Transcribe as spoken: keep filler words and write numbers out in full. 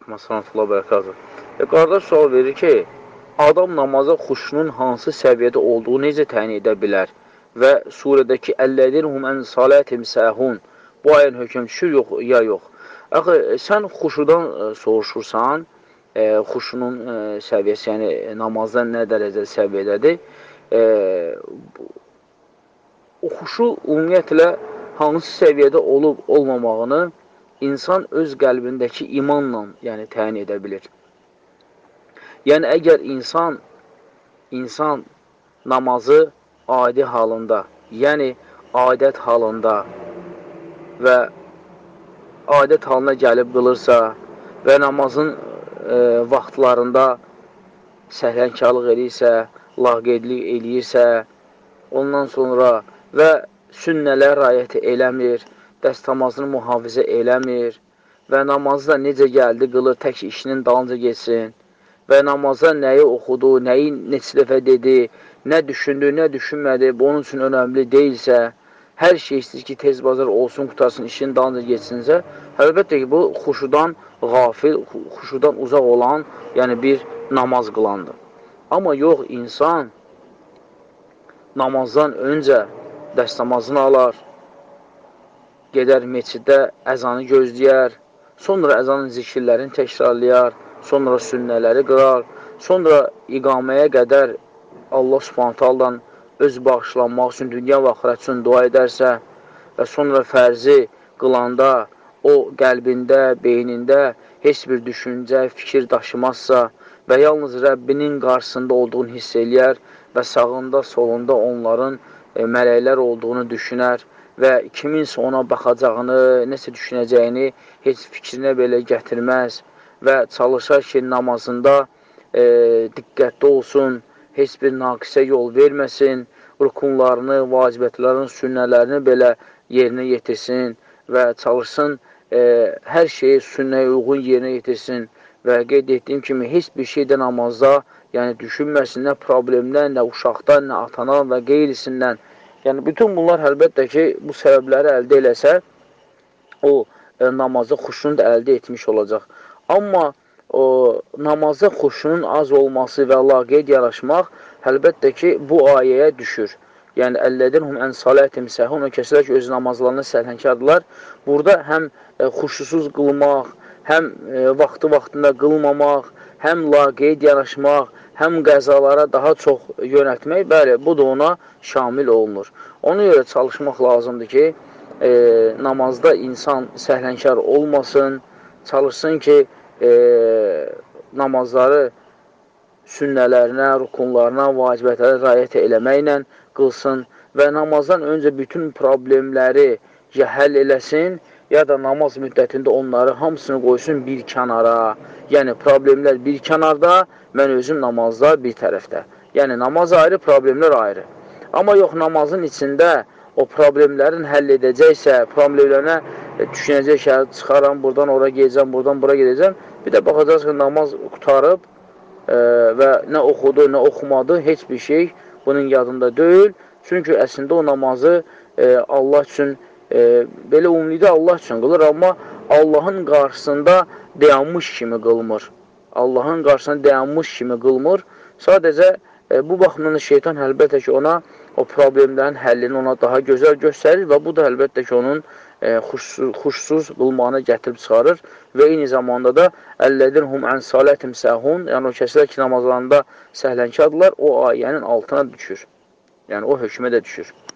Məsələn, bərəkəzə. E, qardaş sual verir ki, adam namaza xuşunun hansı səviyyədə olduğu necə təyin edə bilər? Və surədəki əllədirhum ən salətim səhun bu ayın hökm düşür, yox, ya yox. Axı, sən xuşudan e, soruşursan, e, xuşunun e, səviyyəsi, yəni namazdan nə dərəcədə səviyyədədir? E, o xuşu ümumiyyətlə hansı səviyyədə olub olmamağını insan öz qəlbindəki imanla, yəni təyin edə bilir. Yəni, əgər insan, insan namazı adi halında, yəni adət halında və adət halına gəlib qılırsa və namazın e, vaxtlarında səhlənkarlıq edirsə, laqeydlik eləyirsə, ondan sonra və sünnələr rayəti eləmir, dəstəmazını mühafizə eləmir və namazda necə gəldi, qılır, tək işinin dalınca geçsin və namazda nəyi oxudu, nəyi neçə dəfə dedi, nə düşündü, nə düşünmədi, bu onun üçün önəmli deyilsə, hər şey istəyir ki, tez bazar olsun, qutarsın, işinin dalınca geçsinsə, əlbəttə ki, bu xuşudan qafil, xuşudan uzaq olan, yəni bir namaz qılandır. Amma yox, insan namazdan öncə dəstəmazını alar, gedər meçiddə əzanı gözləyər, sonra əzanın zikirlərini təkrarlayar, sonra sünnələri qırar, sonra iqaməyə qədər Allah Subhanahu taala'dan öz bağışlanmaq üçün, dünya və axirət üçün dua edərsə və sonra fərzi qılanda o qəlbində, beynində heç bir düşüncə, fikir daşımazsa və yalnız Rəbbinin qarşısında olduğunu hiss eləyər və sağında, solunda onların e, mələklər olduğunu düşünər və kiminsə ona baxacağını, nəsə düşünəcəyini heç fikrinə belə gətirməz və çalışar ki, namazında e, diqqətli olsun, heç bir naqisə yol verməsin, rukunlarını, vacibətlərin, sünnələrini belə yerinə yetirsin və çalışsın, e, hər şeyi sünnəyə uyğun yerinə yetirsin və qeyd etdiyim kimi, heç bir şeydə namazda, yəni düşünməsin, nə problemdən, nə uşaqdan, nə atanan və qeyrisindən. Yəni, bütün bunlar əlbəttə ki, bu səbəbləri əldə eləsə, o e, namazda xuşunu da əldə etmiş olacaq. Amma o, namazda xuşunun az olması və laqeyd yaraşmaq, əlbəttə ki, bu ayəyə düşür. Yəni, əllədirhum ən salətim səhun, o kəsilər ki, öz namazlarını səhlənkardırlar. Burada həm e, xuşusuz qılmaq, həm e, vaxtı-vaxtında qılmamaq, həm laqeyd yaraşmaq, həm qəzalara daha çox yönətmək, bəli, bu da ona şamil olunur. Ona görə çalışmaq lazımdır ki, e, namazda insan səhlənkar olmasın, çalışsın ki, e, namazları sünnələrinə, rukunlarına, vacibətlərə rayət eləməklə qılsın və namazdan öncə bütün problemləri ya həll eləsin, ya da namaz müddətində onları hamısını qoysun bir kənara. Yəni, problemlər bir kənarda, mən özüm namazda bir tərəfdə. Yəni, namaz ayrı, problemlər ayrı. Amma yox, namazın içində o problemlərin həll edəcəksə, problemlərinə düşünəcək ki, çıxaram, buradan ora gedəcəm, buradan bura gedəcəm. Bir də baxacaqsın ki, namaz qutarıb e, və nə oxudu, nə oxumadı, heç bir şey bunun yadında deyil. Çünki əslində o namazı e, Allah üçün, e, belə ümumidə Allah üçün qılır, amma Allahın qarşısında dayanmış kimi qılmır. Allahın qarşısında dayanmış kimi qılmır. Sadəcə e, bu baxımdan şeytan əlbəttə ki, ona o problemlərin həllini ona daha gözəl göstərir və bu da əlbəttə ki, onun e, xuşsuz, xuşsuz qılmağına gətirib çıxarır və eyni zamanda da əllədirhum ən salətim səhun, yəni o kəsilər ki, namazlarında səhlənkadırlar, o ayənin altına düşür. Yəni o hökmə də düşür.